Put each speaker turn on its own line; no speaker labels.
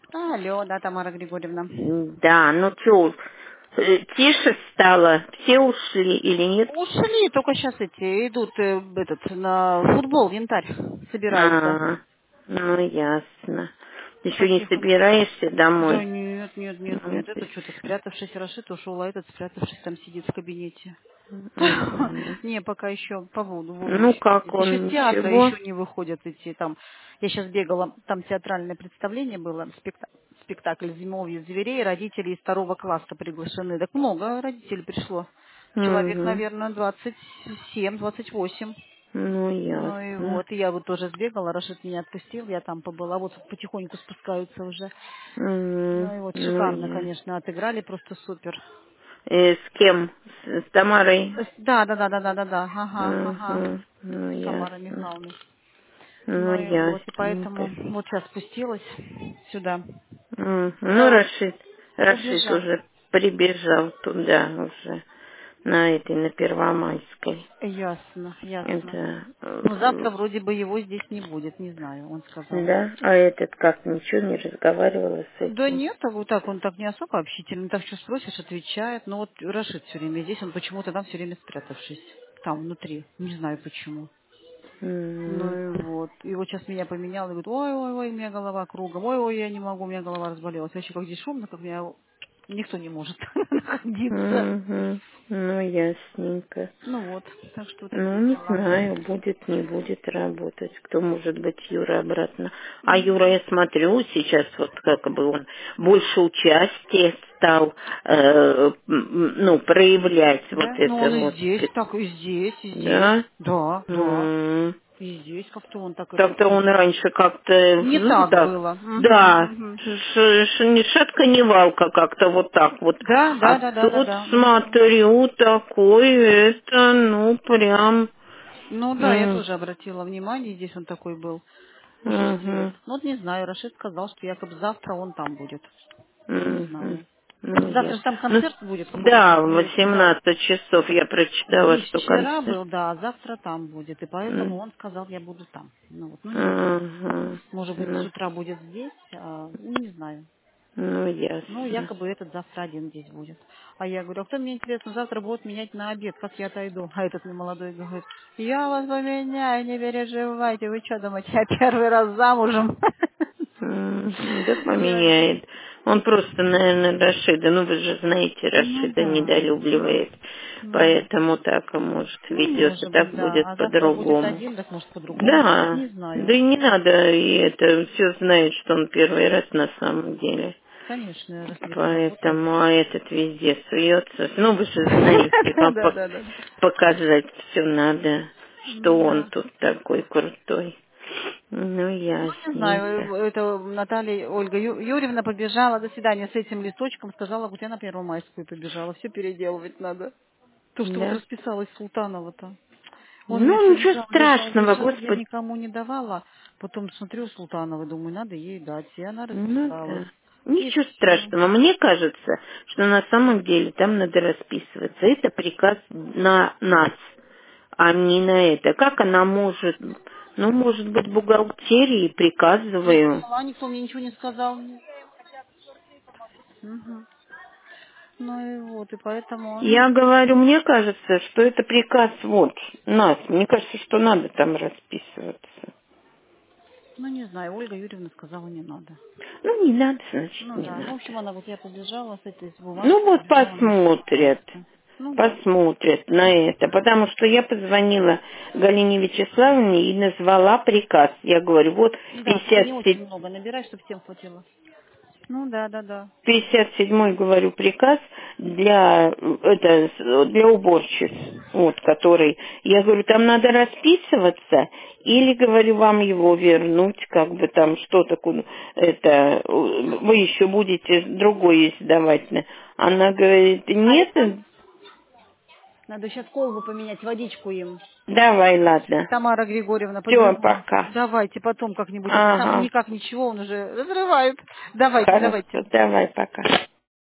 Алло, да, Тамара Григорьевна.
Да, ну что, тише стало? Все ушли или нет?
Ушли, только сейчас эти идут на футбол в Янтарь. Собираются.
А, ну ясно. Еще не
Потихоньку.
собираешься
Да
домой?
нет, нет, нет,
Ну,
нет. Это что-то спрятавшись, Рашид ушел, а этот спрятавшись там сидит в кабинете.
мгм.
Не, пока еще буду
Ну
еще
как
сидеть. Еще с
он,
театра
ничего?
еще не выходят идти там. Я сейчас бегала, там театральное представление было, спектакль «Зимовье зверей», родители из 2 класса приглашены. Так много родителей пришло. Человек,
Мгм.
наверное, 27-28.
Ну
Ну и
ясно.
вот, и я вот тоже сбегала, Рашид меня отпустил, я там побыла, вот потихоньку спускаются уже. Ну и вот,
Ну
шикарно,
я.
конечно, отыграли, просто супер.
С кем? С Тамарой?
Да, да, да, да, да, да, да, ага, ага,
Угу. Ну
с Тамарой
ясно.
Михайловной.
Ну
Ну и вот, и поэтому
ясненько.
вот сейчас спустилась сюда.
Ну,
Да, вот
Рашид
побежал.
уже прибежал туда уже, на Первомайской.
Ясно, ясно.
Это,
Ну, завтра вроде бы его здесь не будет, не знаю, он сказал.
да, а этот как, ничего не разговаривала с
Да
этим?
нет, вот так, он так не особо общительный, так что спросишь, отвечает. Но вот Рашид все время здесь, он почему-то там все время спрятавшись. Там, внутри. Не знаю почему. Ну
М,
и вот. И вот сейчас меня поменял и говорит, ой-ой-ой, у меня голова кругом, ой-ой, я не могу, у меня голова разболелась. Вообще, как здесь шумно, как меня никто не может находиться.
мгм. Ну, ясненько.
Ну вот, так что вот
Ну,
такие
не
дела.
знаю, будет, не будет работать. Кто может быть Юра обратно? А
Ну,
Юра, я смотрю, сейчас вот как бы он больше участия стал, ну, проявлять вот
да? Ну
это
он и
вот.
здесь, так и здесь, и здесь.
Да?
Да, да.
М.
И здесь как-то он так это...
Так-то он раньше как-то,
Не
ну
так
так,
было. Мгм,
да,
мгм.
ни шатка, ни валка как-то вот так вот.
Да,
А
да, да, да, да,
тут
да. Мгм.
смотрю такой, это, ну прям,
Ну да, я
м,
тоже обратила внимание, здесь он такой был. Уже делает.
мгм,
Ну вот не знаю, Рашид сказал, что якобы завтра он там будет. Не
мгм.
знаю.
Ну,
Завтра
я.
же там
Ну,
концерт будет какой-то
да, в
там. Да.
18 часов я прочитала,
Здесь
что
вчера
концерт.
был, да, а завтра там будет. И поэтому
М,
он сказал, я буду там. Ну вот, ну не знаю.
мгм.
Может быть, с
Ну,
утра будет здесь, ну не знаю.
ну,
Ну,
ясно.
якобы этот завтра один здесь будет. А я говорю, а кто мне интересно, завтра будут менять на обед, как я отойду? А этот мне молодой говорит, я вас поменяю, не переживайте, вы что думаете, я первый раз замужем?
Да
Я говорю,
поменяет. Он просто, наверное, Рашида, ну вы же знаете,
ну
Рашида
да,
недолюбливает,
ну,
поэтому так, может,
ну
ведет, а
может быть,
так
да.
будет
А завтра будет
по-другому.
один, так может по-другому будет,
Да,
не
да
знаю.
и не надо, и это все знает, что он первый раз на самом деле.
Конечно, раз весь работает.
Поэтому, а этот везде суется. Ну, вы же знаете, вам
Да, да, да.
показать все надо, что он
Да.
тут такой крутой. Ну,
Ну, не знаю,
ясненько.
это Наталья, Ольга Юрьевна побежала, до свидания, с этим листочком, сказала, вот я на Первомайскую побежала, все переделывать надо. То, что вот
Да.
расписалась Султанова-то. Он мне
Ну,
все
ничего
лежал, лежал,
страшного,
лежал, я
Господи.
никому не давала. Потом смотрю Султановой, думаю, надо ей дать. И она
Ну
расписалась.
да.
И
Ничего
все.
страшного. Мне кажется, что на самом деле там надо расписываться. Это приказ на нас, а не на это. Как она может, ну, может быть, бухгалтерии
Не
приказываю.
поняла, никто мне ничего не сказал. Мгм. Ну и вот, и поэтому, ну,
Я говорю, мне кажется, что это приказ вот нас. Мне кажется, что надо там расписываться.
ну не знаю, Ольга Юрьевна сказала, не надо.
Ну, не надо, значит,
Ну
не
да, ну в
надо.
общем, она вот я побежала с этой с
Ну
бумажкой,
вот
побежала на
посмотрят,
Первомайскую. Ну да.
посмотрят на это. Потому что я позвонила Галине Вячеславовне и назвала приказ. Я говорю, вот
Да, только не
57
очень много набирай, чтобы всем хватило. Ну да, да, да.
57-й, говорю, приказ для уборщиц, вот, который, я говорю, там надо расписываться, или, говорю, вам его вернуть, как бы там что-то, вы еще будете другой издавать. Она говорит, нет,
Алина, надо сейчас колбу поменять, водичку им.
давай, ладно,
Тамара Григорьевна,
все,
побегу.
пока.
Давайте потом как-нибудь. А то там
Ага,
никак ничего, он уже разрывает. Давайте, давайте.
хорошо, давай, пока.